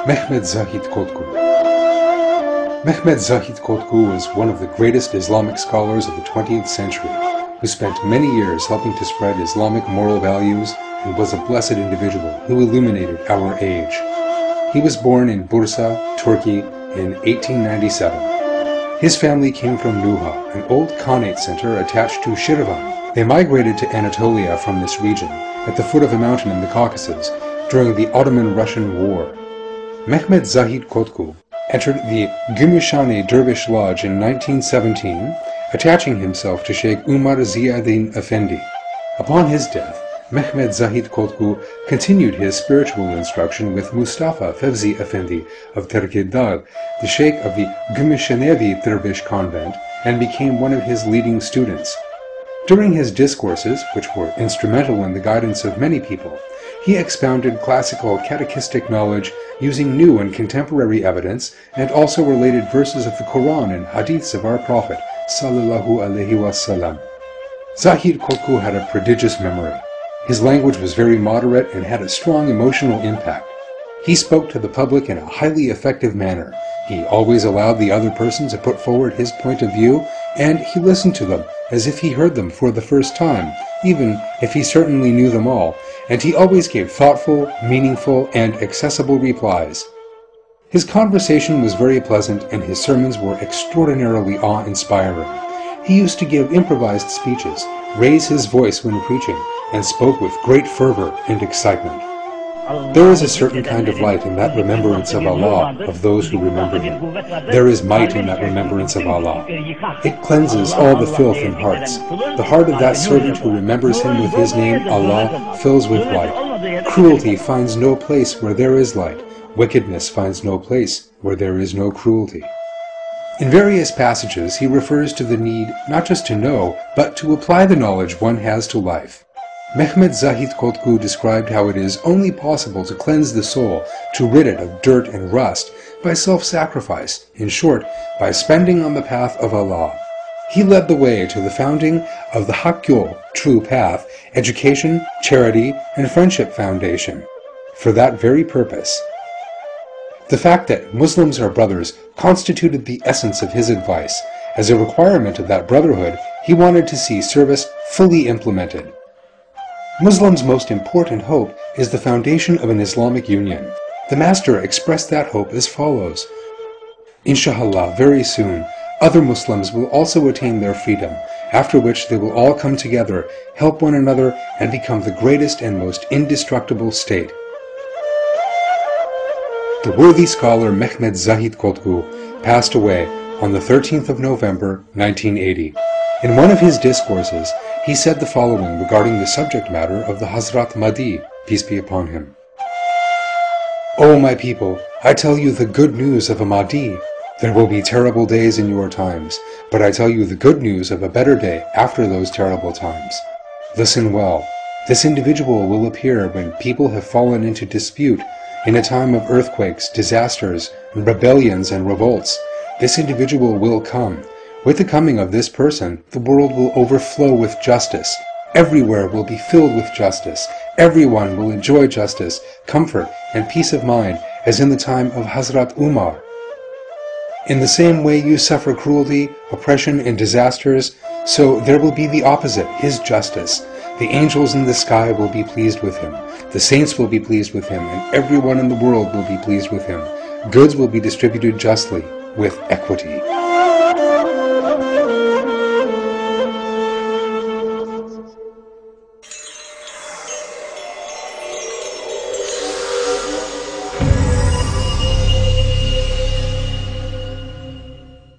Mehmed Zahid Kotku. Mehmed Zahid Kotku was one of the greatest Islamic scholars of the 20th century, who spent many years helping to spread Islamic moral values and was a blessed individual who illuminated our age. He was born in Bursa, Turkey, in 1897. His family came from Nuha, an old Khanate center attached to Shirvan. They migrated to Anatolia from this region, at the foot of a mountain in the Caucasus, during the Ottoman-Russian War. Mehmed Zahid Kotku entered the Gümüşhane Dervish Lodge in 1917, attaching himself to Sheikh Umar Ziauddin Effendi. Upon his death, Mehmed Zahid Kotku continued his spiritual instruction with Mustafa Fevzi Effendi of Terkirdağ, the sheikh of the Gümüşhanevi Dervish convent, and became one of his leading students. During his discourses, which were instrumental in the guidance of many people, he expounded classical catechistic knowledge using new and contemporary evidence, and also related verses of the Quran and hadiths of our Prophet sallallahu alaihi wasallam. Zahid Kotku had a prodigious memory. His language was very moderate and had a strong emotional impact. He spoke to the public in a highly effective manner. He always allowed the other person to put forward his point of view, and he listened to them as if he heard them for the first time, even if he certainly knew them all, and he always gave thoughtful, meaningful, and accessible replies. His conversation was very pleasant, and his sermons were extraordinarily awe-inspiring. He used to give improvised speeches, raise his voice when preaching, and spoke with great fervor and excitement. There is a certain kind of light in that remembrance of Allah, of those who remember Him. There is might in that remembrance of Allah. It cleanses all the filth in hearts. The heart of that servant who remembers Him with his name, Allah, fills with light. Cruelty finds no place where there is light. Wickedness finds no place where there is no cruelty. In various passages, he refers to the need not just to know, but to apply the knowledge one has to life. Mehmed Zahid Kotku described how it is only possible to cleanse the soul, to rid it of dirt and rust, by self-sacrifice, in short, by spending on the path of Allah. He led the way to the founding of the Hak Yol, True Path, Education, Charity, and Friendship Foundation. For that very purpose, the fact that Muslims are brothers constituted the essence of his advice. As a requirement of that brotherhood, he wanted to see service fully implemented. Muslims' most important hope is the foundation of an Islamic union. The Master expressed that hope as follows: Inshallah, very soon, other Muslims will also attain their freedom, after which they will all come together, help one another, and become the greatest and most indestructible state. The worthy scholar Mehmed Zahid Kotku passed away on the 13th of November, 1980. In one of his discourses, he said the following regarding the subject matter of the Hazrat Mahdi, peace be upon him. O my people, I tell you the good news of a Mahdi. There will be terrible days in your times, but I tell you the good news of a better day after those terrible times. Listen well. This individual will appear when people have fallen into dispute, in a time of earthquakes, disasters, and rebellions and revolts. This individual will come. With the coming of this person, the world will overflow with justice. Everywhere will be filled with justice. Everyone will enjoy justice, comfort, and peace of mind, as in the time of Hazrat Umar. In the same way you suffer cruelty, oppression, and disasters, so there will be the opposite, his justice. The angels in the sky will be pleased with him. The saints will be pleased with him, and everyone in the world will be pleased with him. Goods will be distributed justly, with equity.